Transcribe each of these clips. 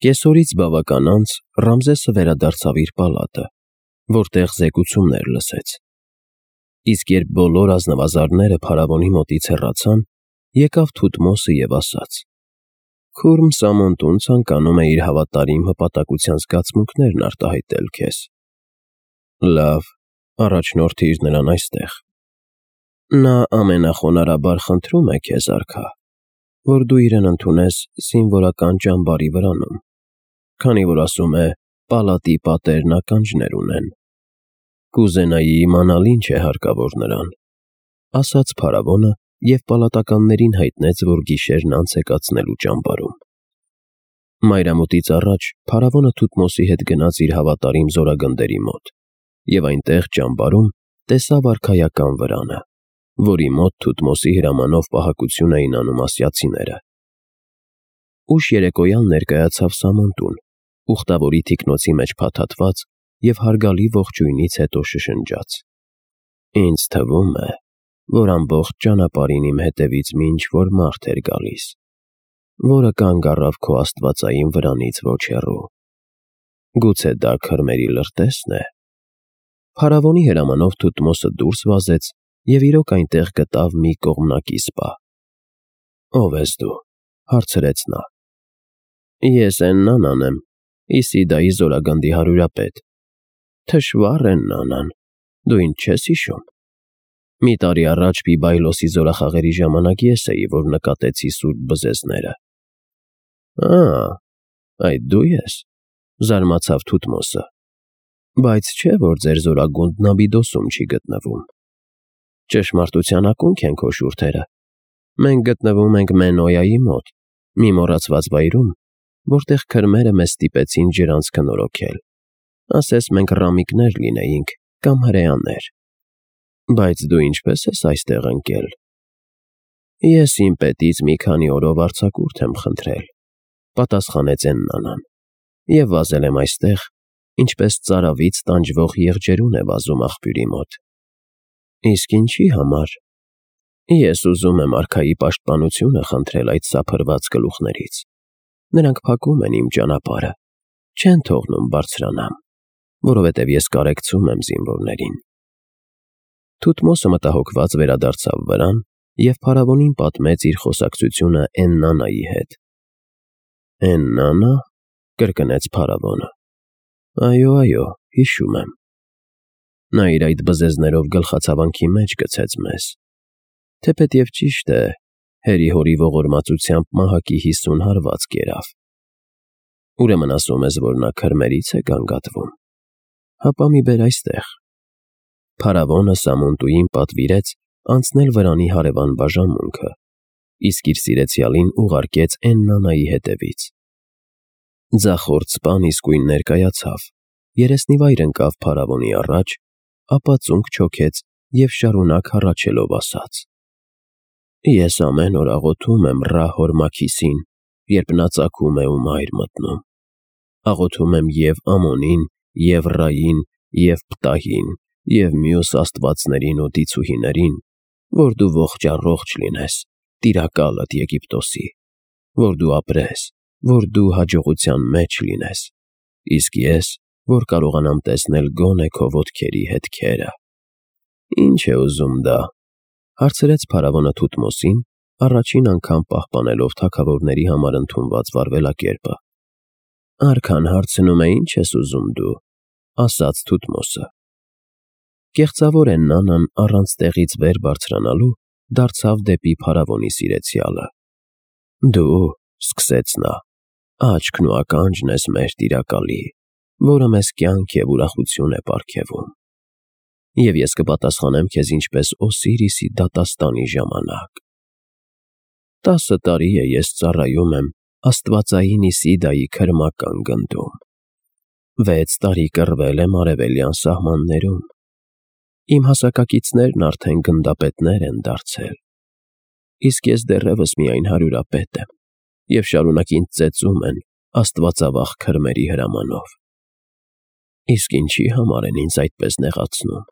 Կեսօրից բավական անց Ռամզեսը վերադարձավ իր պալատը, որտեղ զեկուցումներ լսեց։ Իսկ երբ բոլոր ազնվազարդները փարավոնի մոտից հեռացան, եկավ Թութմոսը և ասաց. «Քուրմ Սամոնտուն ցանկանում է իր հավատարիմ հպատակության զգացմունքներն արտահայտել քեզ»։ Լավ, առաջնորդիր նրան այստեղ։ Նա ամենախոնարհաբար խնդրում է քեզ, արքա, որ դու իրեն ընդունես զինվորական ճամբարի վրանում, քանի որ ասում է պալատի պատերն ականջներ ունեն։ Կուզենայի իմանալ ինչ է հարկավոր նրան, ասաց փարավոնը և պալատականներին հայտնեց, որ գիշերն անց է կացնելու ճամբարում։ Մայրամուտից առաջ փարավոնը Թութմոսի հետ գնաց իր հավատարիմ զորագնդերի մոտ և այնտեղ ճամբարում տեսավ արքայական վրանը, որի մոտ Թութմոսի հրամանով պահակություն էին անում ասիացիները։ Ուշ երեկոյան ներկայացավ Սամոնտուն, ուխտավորի թիկնոցի մեջ փաթաթված և հարգալի ողջույնից հետո շշնջաց. «Ինձ թվում է, որ ամբողջ ճանապարհին իմ հետևից մի ինչ-որ մարդ էր գալիս, որը կանգ առավ քո աստվածային վրանից ոչ հեռու։ Գուցե դա քրմերի լրտեսն է»։ Փարավոնի հրամանով Թութմոսը դուրս վազեց և իրոք այնտեղ գտավ մի կողմնակի սպա։ «Ո՞վ ես դու», հարցրեց նա։ «Ես Էննանան եմ, Իսիդայի զորագնդի հարյուրապետ»։ «Թշվառ Էննանան, դու ինձ չես հիշում։ Մի տարի առաջ Բիբայլոսի զորախաղերի ժամանակ ես էի, որ նկատեցի սուրբ բզեզները»։ Այդ դու ես, զարմացավ Թութմոսը, բայց չէ՞ որ ձեր զորագունդն Աբիդոսում չի գտնվում։ Ճշմարտության ակունք են քո շուրթերը։ Մենք գտնվում ենք Մենոյայի մոտ, մի մոռացված վայրում, որտեղ քրմերը մեզ ստիպեցին ջրանցքը նորոգել, ասես մենք ռամիկներ լինեինք կամ հրեաներ։ Բայց դու ինչպե՞ս ես այստեղ ընկել։ Ես իմ պետից մի քանի օրով արձակուրդ եմ խնդրել, պատասխանեց Էննանան, և վազել եմ այստեղ, ինչպես ծարավից տանջվող եղջերուն է վազում աղբյուրի մոտ։ Իսկ ինչի համար։ Ես ուզում եմ արքայի պաշտպանությունը խնդրել այդ սափրված գլուխներից։ Նրանք փակում են իմ ճանապարհը, չեն թողնում բարձրանամ, որովհետև ես կարեկցում եմ զինվորներին։ Թութմոսը մտահոգված վերադարձավ վրան և փարավոնին պատմեց իր խոսակցությունը Էննանայի հետ։ «Էննանա», կրկնեց փարավոնը։ Այո, հիշում եմ։ Նա իր այդ բզեզներով գլխացավանքի մեջ գցեց մեզ։ Թեպետև ճիշտ է, հերի-հորի ողորմածությամբ մահակի 50 հարված կերավ։ Ուրեմն ասում ես, որ նա քրմերից է գանգատվում։ Հապա մի բեր այստեղ։ Փարավոնը Սամոնտուին պատվիրեց անցնել վրանի հարևան բաժանմունքը, իսկ իր սիրեցյալին ուղարկեց Էննանայի հետևից։ Ձախորդ սպան իսկույն ներկայացավ, երեսնիվայր ընկավ փարավոնի առաջ, ապա ծունկ չոքեց և շարունակ հառաչելով ասաց. «Ես ամեն օր աղոթում եմ Ռա հոր Մաքիսին, երբ նա ծագում է ու մայր մտնում։ Աղոթում եմ և Ամոնին, և Ռային, և Պտահին, և մյուս աստվածներին ու դիցուհիներին, որ դու ողջ լինես, տիրակալդ Եգիպտոսի, որ դու ապրես, որ դու հաջողության մեջ լինես, իսկ ես, որ կարողանամ տեսնել գոնե քո ոտքերի հետքերը»։ Ինչ է ուզում դա, հարցրեց փարավոնը Թութմոսին, առաջին անգամ պահպանելով թագավորների համար ընդունված վարվելակերպը։ Արքան հարցնում է. «Ինչ ես ուզում դու», ասաց Թութմոսը։ Կեղծավոր Էննանան առանց տեղից վեր բարձրանալու դարձավ դեպի փարավոնի սիրեցյալը։ «Դու», սկսեց նա, «աչքն ու ականջն ես մեր տիրակալի, որը մեզ կյանք և ուրախություն է պարգևում։ Եվ ես կպատասխանեմ քեզ ինչպես Օսիրիսի դատաստանի ժամանակ։ 10 տարի է ես ծառայում եմ աստվածային Իսիդայի քրմական գնդում։ 6 տարի կռվել եմ արևելյան սահմաններում։ Իմ հասակակիցներն արդեն գնդապետներ են դարձել։ Իսկ ես դեռևս միայն հարյուրապետ եմ, և շարունակ ինձ ծեծում են աստվածավախ քրմերի հրամանով։ Իսկ ինչի համար են ինձ այդպես նեղացնում։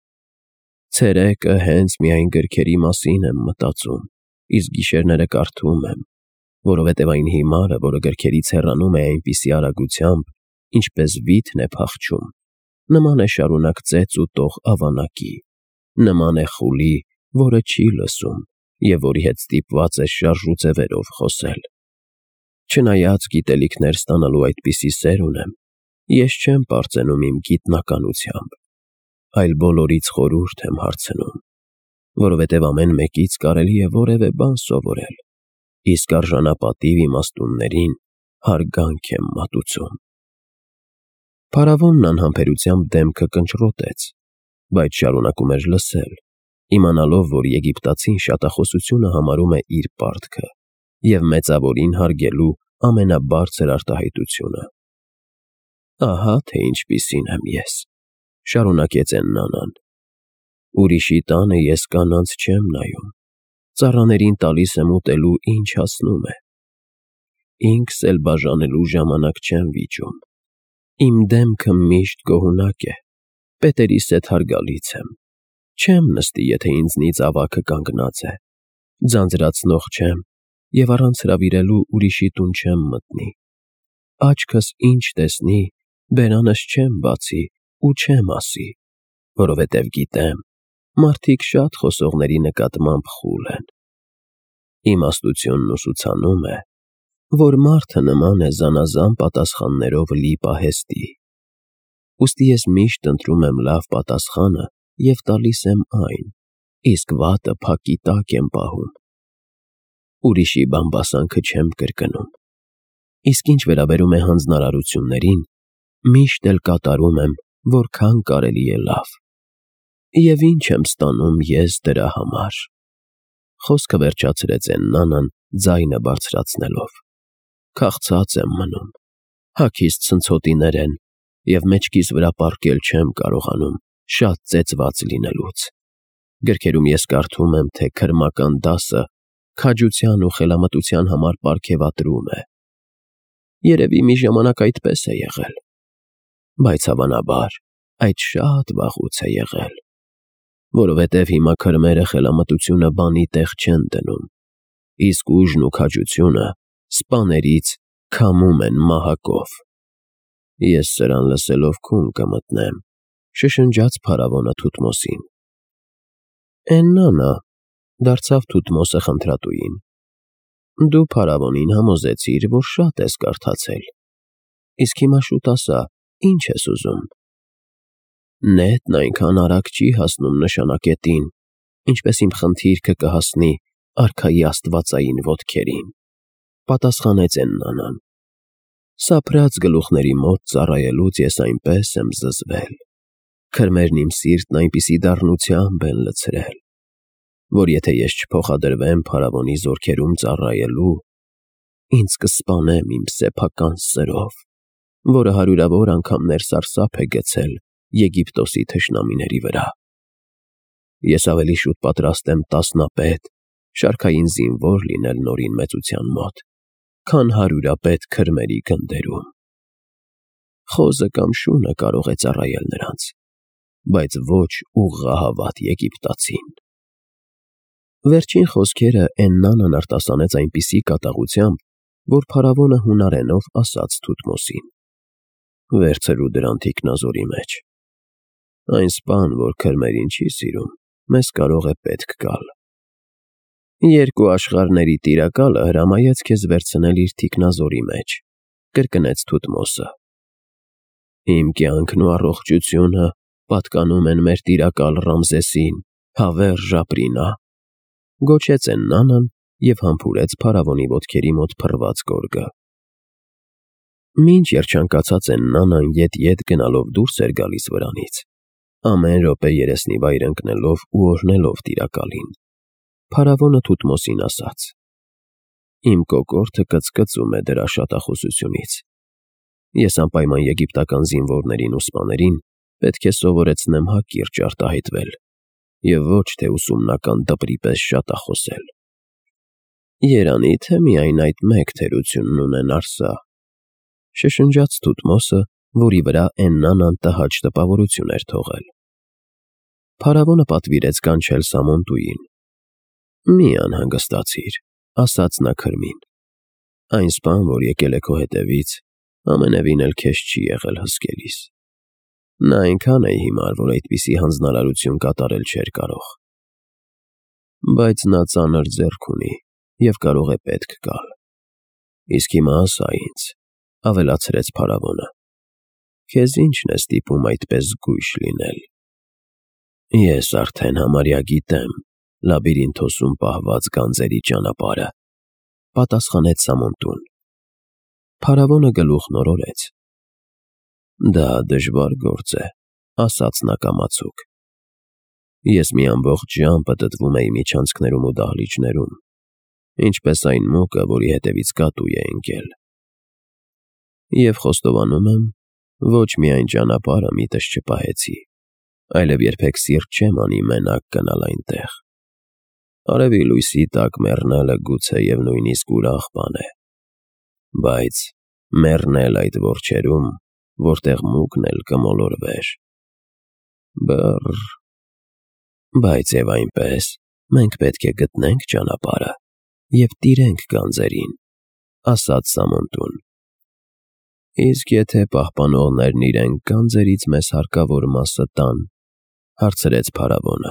Ցերեկը հենց միայն գրքերի մասին եմ մտածում, իսկ գիշերները կարդում եմ, որովհետև այն հիմարը, որը գրքերից հեռանում է այնպիսի արագությամբ, ինչպես վիթն է փախչում, նման է շարունակ ծեծ ու տող ավանակի, նման է խուլի, որը չի լսում և որի հետ ստիպված է շարժ ու ձևերով խոսել։ Չնայած գիտելիքներ ստանալու այդպիսի սեր ունեմ, ես չեմ պարծենում իմ գիտնականությամբ, այլ բոլորից խորհուրդ եմ հարցնում, որովհետև ամեն մեկից կարելի է որևէ բան սովորել, իսկ արժանապատիվ իմաստուններին հարգանք եմ մատուցում։ Փարավոնն անհամբերությամբ դեմքը կնճռոտեց, բայց շարունակում էր լսել, իմանալով, որ եգիպտացին շատախոսությունը համարում է իր պարտքը և մեծավորին հարգելու ամենաբարձր արտահայտությունը։ Ահա թե ինչպիսին եմ ես, շարունակեց Էննանան։ Ուրիշի տանը ես կանանց չեմ նայում, ծառաներին տալիս եմ ուտելու, ինչ հասնում է։ Ինքս էլ բաժանելու ժամանակ չեմ վիճում։ Իմ դեմքը միշտ գոհունակ է, պետերիս հետ հարգալից եմ, չեմ նստի, եթե ինձնից ավագը կանգնած է, ձանձրացնող չեմ և առանց հրավիրելու ուրիշի տուն չեմ մտնի։ Աչքս ինչ տեսնի, բերանս չեմ բացի ու չեմ ասի, որովհետև գիտեմ, մարդիկ շատ խոսողների նկատմամբ խուլ են։ Իմաստությունն ուսուցանում է, որ մարդը նման է զանազան պատասխաններով լի պահեստի։ Ուստի ես միշտ ընտրում եմ լավ պատասխանը և տալիս եմ այն, իսկ վատը փակի տակ եմ պահում։ Ուրիշի բամբասանքը չեմ կրկնում, իսկ ինչ վերաբերում է հանձնարարություններին, միշտ էլ կատարում եմ, որքան կարելի է լավ։ Եվ ինչ եմ ստանում ես դրա համար։ Խոսքը վերջացրեց Էննանան ձայնը բարձրացնելով։ Քաղցած եմ մնում, հագիս ցնցոտիներ են և մեջքիս վրա պառկել չեմ կարողանում շատ ծեծված լինելուց։ Գրքերում ես կարդում եմ, թե քրմական դասը քաջության ու խելամտության համար պարգևատրում է։ Երևի մի ժամանակ այդպես է եղել, բայց հավանաբար այդ շատ վաղուց է եղել, որովհետև հիմա քրմերը խելամտությունը բանի տեղ չեն դնում, իսկ ուժն ու քաջությունը սպաներից քամում են մահակով։ Ես սրան լսելով քուն կմտնեմ, շշնջաց փարավոնը Թութմոսին։ Էննանա, դարձավ Թութմոսը խնդրատուին, դու փարավոնին համոզեցիր, որ շատ ես կարդացել, իսկ հիմա շուտ ասա, ինչ ես ուզում։ Նետն այնքան արագ չի հասնում նշանակետին, ինչպես իմ խնդիրքը կհասնի արքայի աստվածային ոտքերին, պատասխանեց Էննանան։ Սափրած գլուխների մոտ ծառայելուց ես այնպես եմ զզվել, քրմերն իմ սիրտն այնպիսի դառնությամբ են լցրել, որ եթե ես չփոխադրվեմ փարավոնի զորքերում ծառայելու, ինձ կսպանեմ իմ սեփական սրով, որը հարյուրավոր անգամներ սարսափ է գցել Եգիպտոսի թշնամիների վրա։ Ես ավելի շուտ պատրաստ եմ տասնապետ, շարքային զինվոր լինել Նորին մեծության մոտ, քան հարյուրապետ քրմերի գնդերում։ Խոզը կամ շունը կարող է ծառայել նրանց, բայց ոչ ուղղահավատ եգիպտացին։ Վերջին խոսքերը Էննանան արտասանեց այնպիսի կատաղությամբ, որ փարավոնը հունարենով ասաց Թութմոսին. Վերցրու դրան թիկնազորի մեջ։ Այն սպան, որ քրմերին չի սիրում, մեզ կարող է պետք գալ։ Երկու աշխարհների տիրակալը հրամայեց քեզ վերցնել իր թիկնազորի մեջ, կրկնեց Թութմոսը։ Իմ կյանքն ու առողջությունը պատկանում են մեր տիրակալ Ռամզեսին, հավերժ ապրինա, գոչեց Էննանան և համբուրեց փարավոնի ոտքերի մոտ փռված գորգը։ Մինչ երջանկացած Էննանան ետ գնալով դուրս էր գալիս վրանից, ամեն րոպե երեսնի վայր ընկնելով ու օրհնելով տիրակալին, փարավոնը Թութմոսին ասաց. Իմ կոկորդը կծկծում է դրա շատախոսությունից։ Ես անպայման եգիպտական զինվորներին ու սպաներին պետք է սովորեցնեմ հակիրճ արտահայտվել և ոչ թե ուսումնական դպրի պես շատախոսել։ Երանի թե միայն այդ մեկ թերությունն ունենար սա, շշնջաց Թութմոսը, որի վրա Էննանան տհաճ տպավորություն էր թողել։ Փարավոնը պատվիրեց կանչել Սամոնտուին։ Մի անհանգստացիր, ասաց նա քրմին։ Այն սպան, որ եկել է քո հետևից, ամենևին էլ քեզ չի եղել հսկելիս։ Նա այնքան է հիմար, որ այդպիսի հանձնարարություն կատարել չէր կարող։ Բայց նա ծանր ձեռք ունի և կարող է պետք գալ։ Իսկ հիմա ասա ինձ, ավելացրեց փարավոնը, քեզ ի՞նչն է ստիպում այդպես զգույշ լինել։ Ես արդեն համարյա գիտեմ լաբիրինթոսում պահված գանձերի ճանապարհը, պատասխանեց Սամոնտուն։ Փարավոնը գլուխն օրորեց։ Դա դժվար գործ է, ասաց նա կամացուկ։ Ես մի ամբողջ ժամ պտտվում էի միջանցքներում ու դահլիճներում, ինչպես այն մուկը, որի հետևից կատու է ընկել։ Եվ խոստովանում եմ, ոչ միայն ճանապարհը միտս չպահեցի, այլև երբեք սիրտ չեմ անի մենակ գնալ այնտեղ։ Արևի լույսի տակ մեռնելը գուցեև նույնիսկ ուրախ բան է, բայց մեռնել այդ որջերում, որտեղ մուկն էլ կմոլորվեր… Բռռ… Բայց և այնպես, մենք պետք է գտնենք ճանապարհը և տիրենք գանձերին, ասաց Սամոնտուն։ Իսկ եթե պահպանողներն իրենք գանձերից մեզ հարկավոր մասը տան, հարցրեց փարավոնը։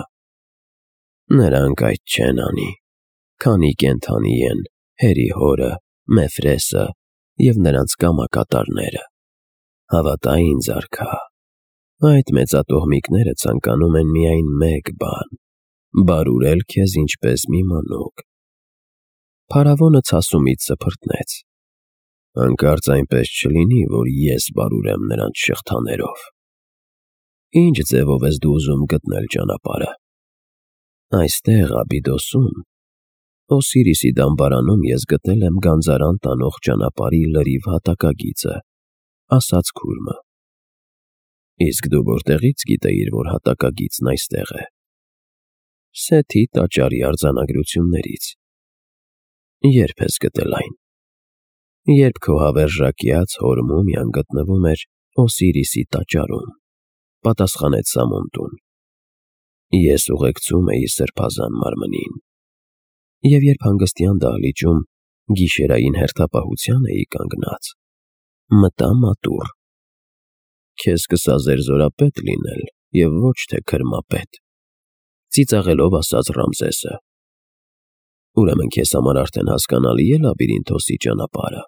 Նրանք այդ չեն անի, քանի կենդանի են Հերի հորը, Մեֆրեսը և նրանց կամակատարները։ Հավատա ինձ, արքա, այդ մեծատոհմիկները ցանկանում են միայն մեկ բան՝ բարուրել քեզ ինչպես մի մանուկ։ Փարավոնը ցասումից սփռտնեց։ Հանկարծ այնպես չլինի, որ ես բարուրեմ նրանց շղթաներով։ Ինչ ձևով ես դու ուզում գտնել ճանապարհը։ Այստեղ, Աբիդոսում, Օսիրիսի դամբարանում ես գտել եմ գանձարան տանող ճանապարհի լրիվ հատակագիծը, ասաց քուրմը։ Իսկ դու որտեղից գիտեիր, որ հատակագիծն այստեղ է։ Սեթի տաճարի արձանագրություններից։ Երբ ես գտել այն։ Երբ քո հավերժակյաց հոր մումիան գտնվում էր Օսիրիսի տաճարում, պատասխանեց Սամոնտուն։ Ես ուղեկցում էի սրբազան մարմնին, և երբ հանգստյան դահլիճում գիշերային հերթապահության էի կանգնած, մտա մատուռ։ Քեզ կսազեր զորապետ լինել և ոչ թե քրմապետ, ծիծաղելով ասաց Ռամզեսը։ Ուրեմն քեզ համար արդեն հասկանալի է Լաբիրինթոսի ճանապարհը։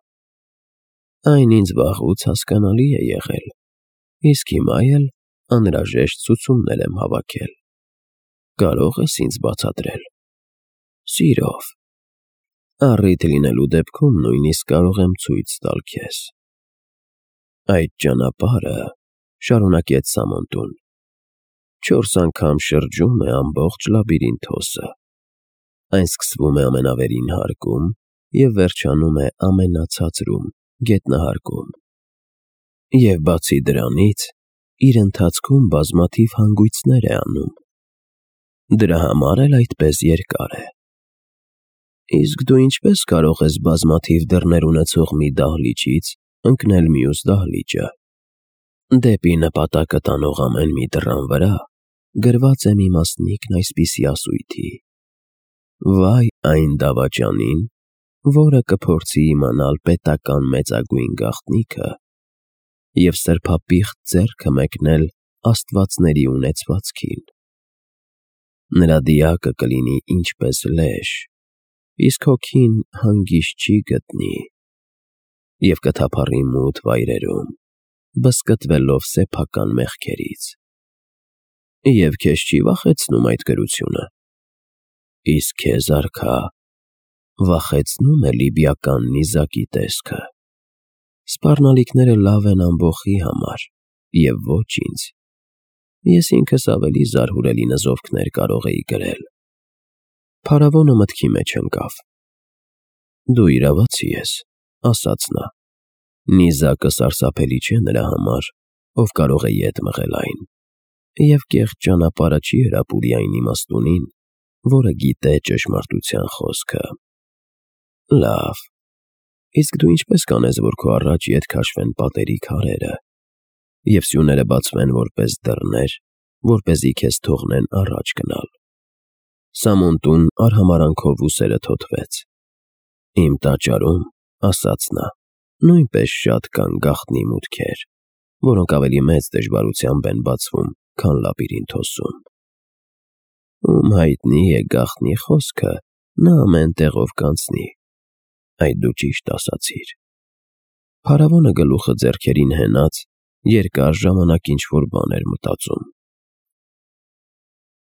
Այն ինձ վաղուց հասկանալի է եղել, իսկ հիմա էլ անհրաժեշտ ցուցումներ եմ հավաքել։ Կարո՞ղ ես ինձ բացատրել։ Սիրով։ Առիթ լինելու դեպքում նույնիսկ կարող եմ ցույց տալ քեզ։ Այդ ճանապարհը, շարունակեց Սամոնտուն, 4 անգամ շրջում է ամբողջ Լաբիրինթոսը։ Այն սկսվում է ամենավերին հարկում և վերջանում է ամենացածրում, գետնահարկում։ Եվ բացի դրանից, իր ընթացքում բազմաթիվ հանգույցներ է անում։ Դրա համար էլ այդպես երկար է։ Իսկ դու ինչպես կարող ես բազմաթիվ դռներ ունեցող մի դահլիճից ընկնել մյուս դահլիճը։ Դեպի նպատակը տանող ամեն մի դռան վրա գրված է մի մասնիկն այսպիսի ասույթի. Վայ այն դավաճանին, որը կփորձի իմանալ պետական մեծագույն գաղտնիքը և սրբապիղծ ձեռքը մեկնել աստվածների ունեցվածքին։ Նրա դիակը կլինի ինչպես լեշ, իսկ հոգին հանգիստ չի գտնի, և կթափառի մութ վայրերում, բզկտվելով սեփական մեղքերից։ Եվ քեզ չի վախեցնում այդ գրությունը։ Իսկ քեզ, արքա, վախեցնո՞ւմ է լիբիական նիզակի տեսքը։ Սպառնալիքները լավ են ամբոխի համար, և ոչ ինձ։ Ես ինքս ավելի զարհուրելի նզովքներ կարող էի գրել։ Փարավոնը մտքի մեջ ընկավ։ Դու իրավացի ես, ասաց նա։ Նիզակը սարսափելի չէ նրա համար, ով կարող է ետ մղել այն, և կեղծ ճանապարհը չի հրապուրի այն իմաստունին, որը գիտե ճշմարտության խոսքը։ Լավ, իսկ դու ինչպես կանես, որ քո առաջ ետ քաշվեն պատերի քարերը, և սյուները բացվեն որպես դռներ, որպեսզի քեզ թողնեն առաջ գնալ։ Սամոնտուն արհամարանքով ուսերը թոթվեց։ Իմ տաճարում ասաց նա, նույնպես շատ կան գաղտնի մուտքեր, որոնք ավելի մեծ դժվարությամբ են բացվում, քան լաբիրինթոսում։ Ում հայտնի է գաղտնի խոսքը, նա ամեն տեղով կանցնի, այդ դու ճիշտ ասացիր։ Փարավոնը գլուխը ձեռքերին հենած, երկար ժամանակ ինչ-որ բան էր մտածում։